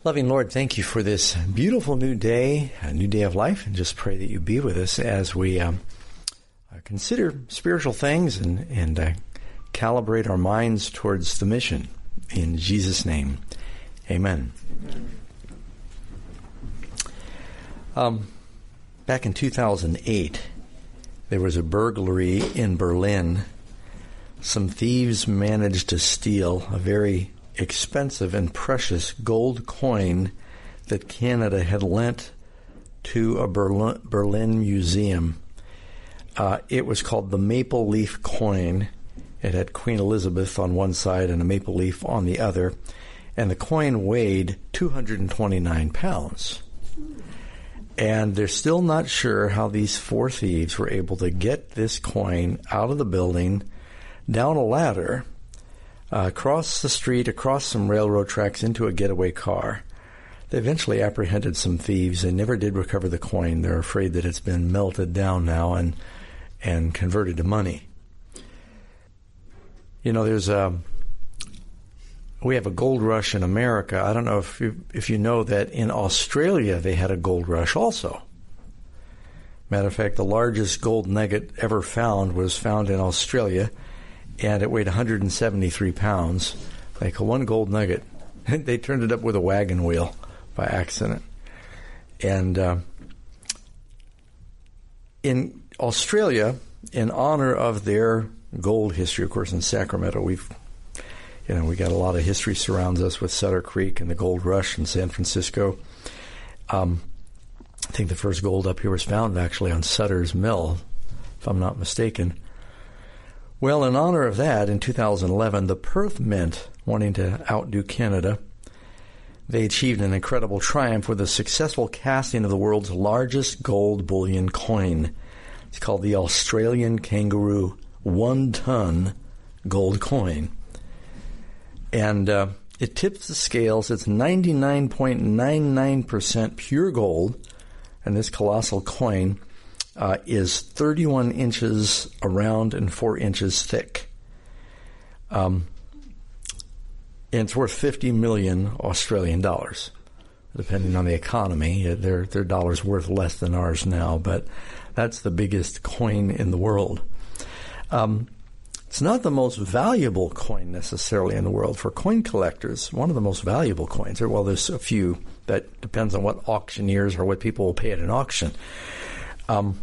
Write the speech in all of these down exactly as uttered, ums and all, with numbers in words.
Loving Lord, thank you for this beautiful new day, a new day of life, and just pray that you be with us as we um, consider spiritual things and, and uh, calibrate our minds towards the mission. In Jesus' name, amen. Amen. Um, back in two thousand eight, there was a burglary in Berlin. Some thieves managed to steal a very expensive and precious gold coin that Canada had lent to a Berlin, Berlin museum. Uh, it was called the Maple Leaf coin. It had Queen Elizabeth on one side and a maple leaf on the other, and the coin weighed two hundred twenty-nine pounds. And they're still not sure how these four thieves were able to get this coin out of the building, down a ladder, Uh, across the street, across some railroad tracks, into a getaway car. They eventually apprehended some thieves. They never did recover the coin. They're afraid that it's been melted down now and and converted to money. You know, there's a we have a gold rush in America. I don't know if you, if you know that in Australia they had a gold rush also. Matter of fact, the largest gold nugget ever found was found in Australia, and it weighed one hundred seventy-three pounds, like a one gold nugget. They turned it up with a wagon wheel by accident. And uh, in Australia, in honor of their gold history, of course, in Sacramento, we've, you know, we got a lot of history surrounds us with Sutter Creek and the gold rush in San Francisco. Um, I think the first gold up here was found actually on Sutter's Mill, if I'm not mistaken. Well, in honor of that, in two thousand eleven, the Perth Mint, wanting to outdo Canada, they achieved an incredible triumph with a successful casting of the world's largest gold bullion coin. It's called the Australian Kangaroo one-ton gold coin. And uh, it tips the scales. It's ninety-nine point nine nine percent pure gold, and this colossal coin Uh, is thirty-one inches around and four inches thick. Um, and it's worth fifty million Australian dollars, depending on the economy. Their their dollar's worth less than ours now, but that's the biggest coin in the world. Um, it's not the most valuable coin necessarily in the world. For coin collectors, one of the most valuable coins, or well, there's a few, that depends on what auctioneers or what people will pay at an auction. Um,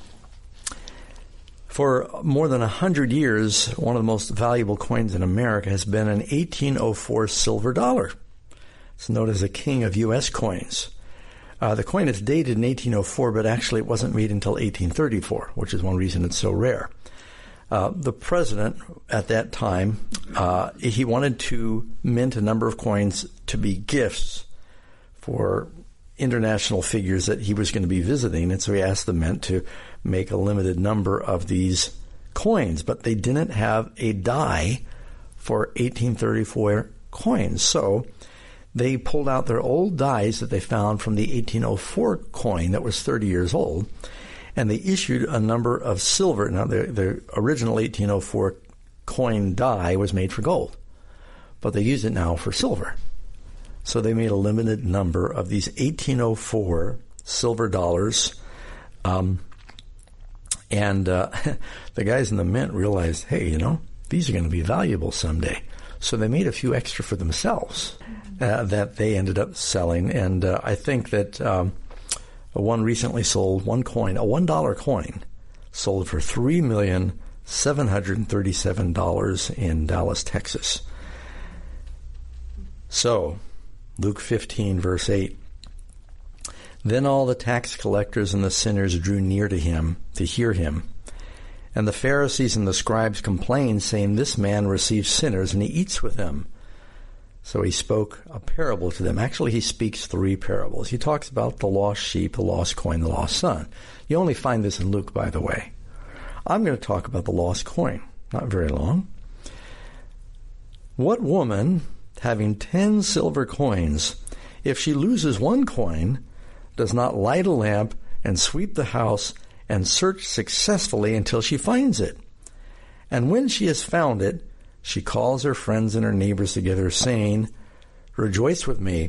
for more than a hundred years, one of the most valuable coins in America has been an eighteen oh four silver dollar. It's known as the king of U S coins. Uh, the coin is dated in eighteen oh four, but actually it wasn't made until eighteen thirty-four, which is one reason it's so rare. Uh, the president at that time, uh, he wanted to mint a number of coins to be gifts for international figures that he was going to be visiting, and so he asked the mint to make a limited number of these coins, but they didn't have a die for eighteen thirty-four coins, so they pulled out their old dies that they found from the eighteen oh four coin that was thirty years old, and they issued a number of silver. Now, the, the original eighteen oh four coin die was made for gold, but they use it now for silver. So they made a limited number of these eighteen oh four silver dollars. Um, and uh, the guys in the mint realized, hey, you know, these are going to be valuable someday. So they made a few extra for themselves uh, that they ended up selling. And uh, I think that um, one recently sold, one coin, a one dollar coin, sold for three million seven hundred thirty-seven dollars in Dallas, Texas. So Luke fifteen, verse eight. Then all the tax collectors and the sinners drew near to him to hear him. And the Pharisees and the scribes complained, saying, this man receives sinners and he eats with them. So he spoke a parable to them. Actually, he speaks three parables. He talks about the lost sheep, the lost coin, the lost son. You only find this in Luke, by the way. I'm going to talk about the lost coin. Not very long. What woman, having ten silver coins, if she loses one coin, does not light a lamp and sweep the house and search successfully until she finds it? And when she has found it, she calls her friends and her neighbors together, saying, rejoice with me,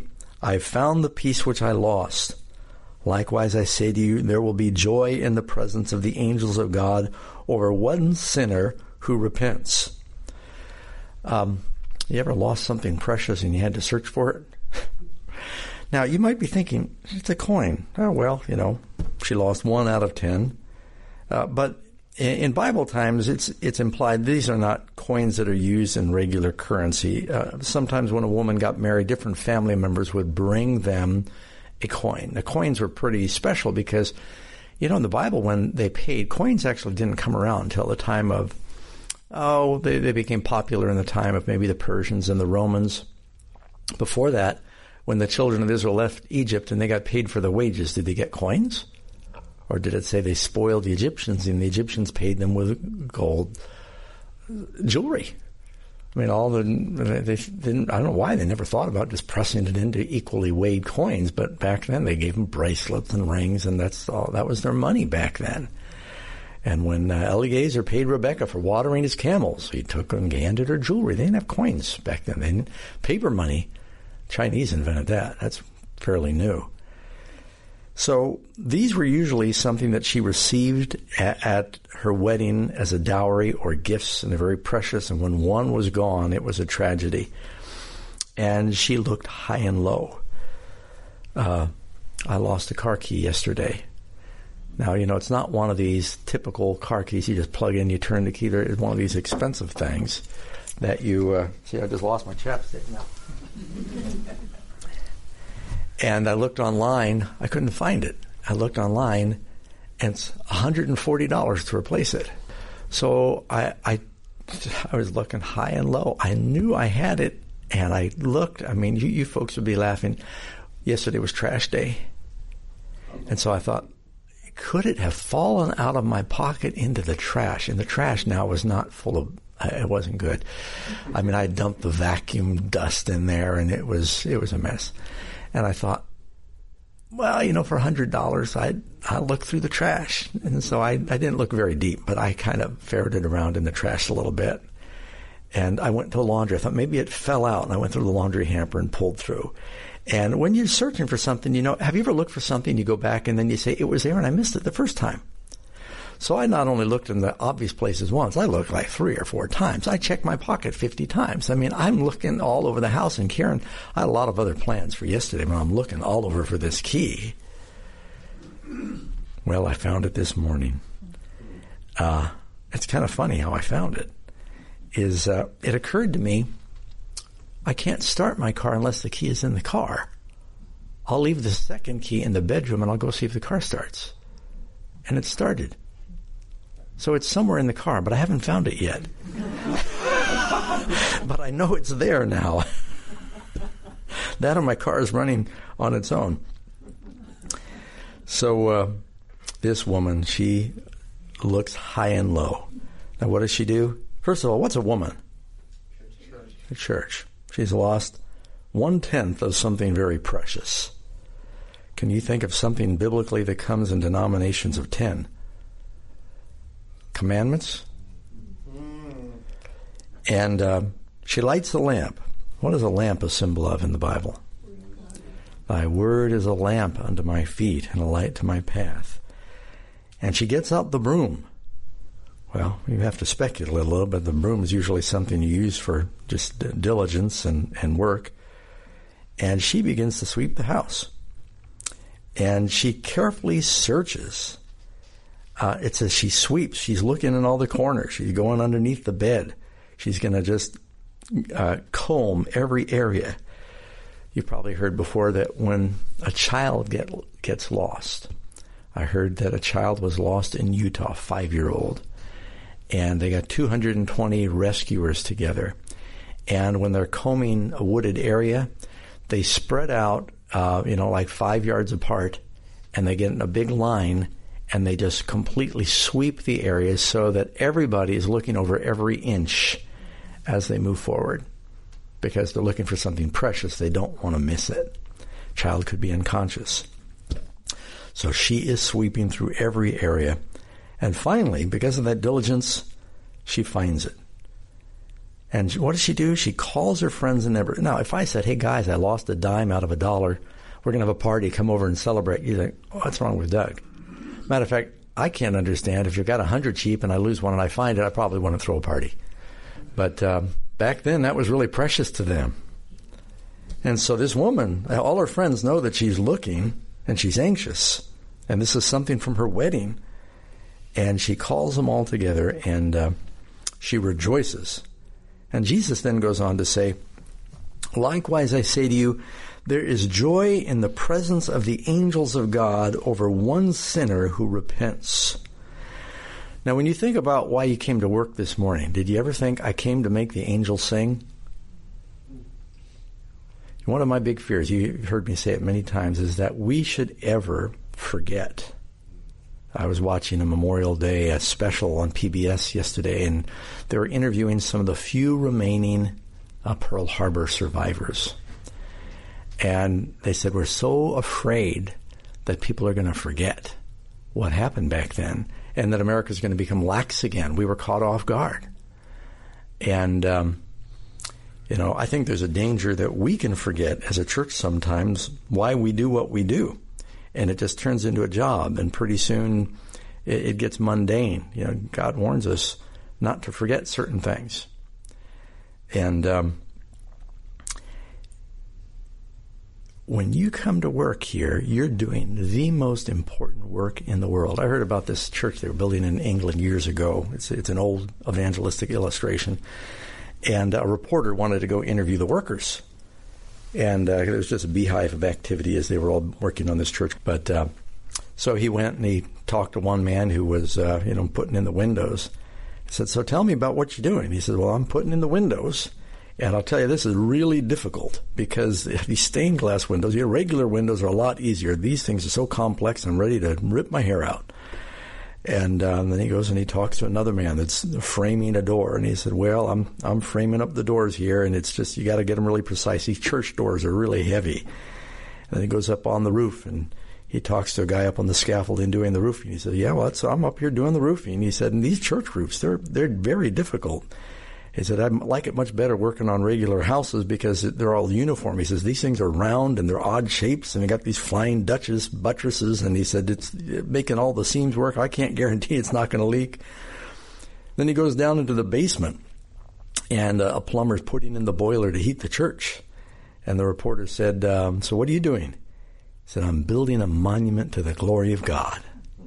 I found the peace which I lost. Likewise, I say to you, there will be joy in the presence of the angels of God over one sinner who repents. Um, you ever lost something precious and you had to search for it? Now, you might be thinking, it's a coin. Oh, well, you know, she lost one out of ten. Uh, but in, in Bible times, it's it's implied these are not coins that are used in regular currency. Uh, sometimes when a woman got married, different family members would bring them a coin. The coins were pretty special because, you know, in the Bible, when they paid, coins actually didn't come around until the time of, oh, they, they became popular in the time of maybe the Persians and the Romans. Before that, when the children of Israel left Egypt and they got paid for their wages, did they get coins? Or did it say they spoiled the Egyptians and the Egyptians paid them with gold jewelry? I mean, all the, they didn't, I don't know why they never thought about just pressing it into equally weighed coins, but back then they gave them bracelets and rings, and that's all, that was their money back then. And when uh, Eliezer paid Rebekah for watering his camels, he took and handed her jewelry. They didn't have coins back then. They didn't, paper money. Chinese invented that. That's fairly new. So these were usually something that she received at, at her wedding as a dowry or gifts, and they're very precious. And when one was gone, it was a tragedy. And she looked high and low. Uh, I lost a car key yesterday. Now, you know, it's not one of these typical car keys you just plug in, you turn the key. It's one of these expensive things that you, uh, see, I just lost my chapstick now. And I looked online. I couldn't find it. I looked online, and it's one hundred forty dollars to replace it. So I, I, I was looking high and low. I knew I had it, and I looked. I mean, you, you folks would be laughing. Yesterday was trash day. And so I thought, could it have fallen out of my pocket into the trash? And the trash now was not full of, it wasn't good. I mean, I dumped the vacuum dust in there, and it was it was a mess. And I thought, well, you know, for one hundred dollars, I'd, I'll look through the trash. And so I, I didn't look very deep, but I kind of ferreted around in the trash a little bit. And I went to the laundry. I thought maybe it fell out, and I went through the laundry hamper and pulled through. And when you're searching for something, you know, have you ever looked for something, you go back, and then you say, it was there, and I missed it the first time? So I not only looked in the obvious places once, I looked like three or four times. I checked my pocket fifty times. I mean, I'm looking all over the house. And Karen, I had a lot of other plans for yesterday, but I'm looking all over for this key. Well, I found it this morning. Uh, it's kind of funny how I found it. Is uh, it occurred to me, I can't start my car unless the key is in the car. I'll leave the second key in the bedroom, and I'll go see if the car starts. And it started. So it's somewhere in the car, but I haven't found it yet. But I know it's there now. That or my car is running on its own. So uh, this woman, she looks high and low. Now, what does she do? First of all, what's a woman? Church. A church. She's lost one-tenth of something very precious. Can you think of something biblically that comes in denominations of ten? Commandments. And uh, she lights the lamp. What is a lamp a symbol of in the Bible? Thy word is a lamp unto my feet and a light to my path. And she gets out the broom. Well, you have to speculate a little, but the broom is usually something you use for just diligence and, and work. And she begins to sweep the house. And she carefully searches. Uh, it says she sweeps. She's looking in all the corners. She's going underneath the bed. She's going to just uh, comb every area. You've probably heard before that when a child get, gets lost. I heard that a child was lost in Utah, five-year-old. And they got two hundred twenty rescuers together. And when they're combing a wooded area, they spread out, uh, you know, like five yards apart, and they get in a big line, and they just completely sweep the area so that everybody is looking over every inch as they move forward, because they're looking for something precious. They don't want to miss it. Child could be unconscious. So she is sweeping through every area. And finally, because of that diligence, she finds it. And what does she do? She calls her friends and neighbors. Now, if I said, hey, guys, I lost a dime out of a dollar, we're going to have a party, come over and celebrate, you think, oh, what's wrong with Doug? Matter of fact, I can't understand if you've got a hundred cheap and I lose one and I find it, I probably want to throw a party. But um, back then, that was really precious to them. And so this woman, all her friends know that she's looking and she's anxious. And this is something from her wedding. And she calls them all together and uh, she rejoices. And Jesus then goes on to say, likewise, I say to you, there is joy in the presence of the angels of God over one sinner who repents. Now, when you think about why you came to work this morning, did you ever think, I came to make the angels sing? One of my big fears, you've heard me say it many times, is that we should ever forget. I was watching a Memorial Day a special on P B S yesterday, and they were interviewing some of the few remaining uh, Pearl Harbor survivors. And they said, we're so afraid that people are going to forget what happened back then and that America's going to become lax again. We were caught off guard. And, um, you know, I think there's a danger that we can forget as a church sometimes why we do what we do. And it just turns into a job, and pretty soon it, it gets mundane. You know, God warns us not to forget certain things. And um, when you come to work here, you're doing the most important work in the world. I heard about this church they were building in England years ago. It's, it's an old evangelistic illustration. And a reporter wanted to go interview the workers. And uh, there was just a beehive of activity as they were all working on this church. But uh, so he went and he talked to one man who was, uh, you know, putting in the windows. He said, so tell me about what you're doing. He said, well, I'm putting in the windows. And I'll tell you, this is really difficult because these stained glass windows, your regular windows are a lot easier. These things are so complex, I'm ready to rip my hair out. And, uh, and then he goes and he talks to another man that's framing a door. And he said, well, I'm I'm framing up the doors here, and it's just, you got to get them really precise. These church doors are really heavy. And then he goes up on the roof, and he talks to a guy up on the scaffolding doing the roofing. He said, yeah, well, that's, I'm up here doing the roofing. He said, and these church roofs, they're they're very difficult. He said, I like it much better working on regular houses because they're all uniform. He says, these things are round and they're odd shapes, and they got these flying Dutchess buttresses. And he said, it's making all the seams work. I can't guarantee it's not going to leak. Then he goes down into the basement, and uh, a plumber's putting in the boiler to heat the church. And the reporter said, um, so what are you doing? He said, I'm building a monument to the glory of God.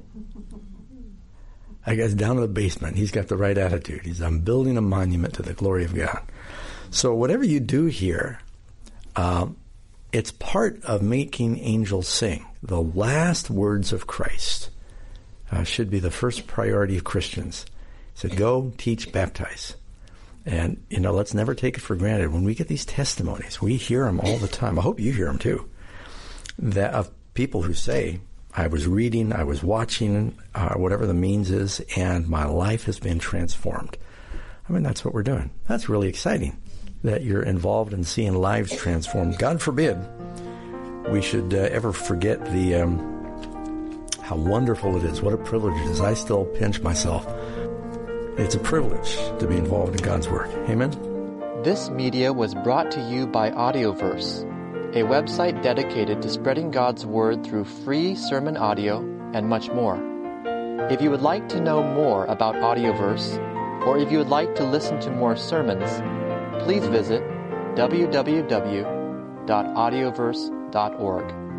I guess down in the basement, he's got the right attitude. He's, I'm building a monument to the glory of God. So whatever you do here, um, it's part of making angels sing. The last words of Christ uh, should be the first priority of Christians. He said, go, teach, baptize. And, you know, let's never take it for granted. When we get these testimonies, we hear them all the time. I hope you hear them too. That of people who say, I was reading, I was watching, uh, whatever the means is, and my life has been transformed. I mean, that's what we're doing. That's really exciting, that you're involved in seeing lives transformed. God forbid we should uh, ever forget the um, how wonderful it is, what a privilege it is. I still pinch myself. It's a privilege to be involved in God's work. Amen? This media was brought to you by Audioverse, a website dedicated to spreading God's Word through free sermon audio and much more. If you would like to know more about Audioverse, or if you would like to listen to more sermons, please visit w w w dot audioverse dot org.